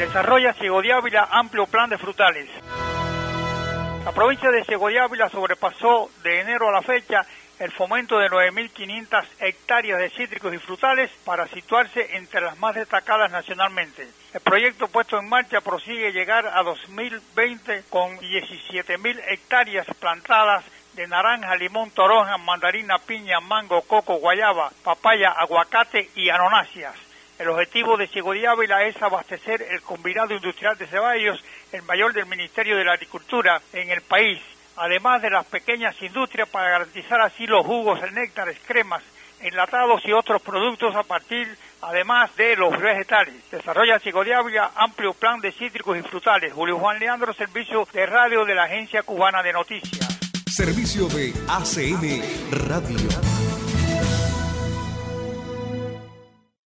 Desarrolla Ciego de Ávila amplio plan de frutales. La provincia de Ciego de Ávila sobrepasó de enero a la fecha el fomento de 9.500 hectáreas de cítricos y frutales para situarse entre las más destacadas nacionalmente. El proyecto puesto en marcha prosigue llegar a 2020 con 17.000 hectáreas plantadas de naranja, limón, toronja, mandarina, piña, mango, coco, guayaba, papaya, aguacate y anonáceas. El objetivo de Ciego de Ávila es abastecer el combinado industrial de Ceballos, el mayor del Ministerio de la Agricultura en el país, además de las pequeñas industrias para garantizar así los jugos, néctares, cremas, enlatados y otros productos a partir, además de los vegetales. Desarrolla Ciego de Ávila amplio plan de cítricos y frutales. Julio Juan Leandro, servicio de radio de la Agencia Cubana de Noticias. Servicio de ACN Radio.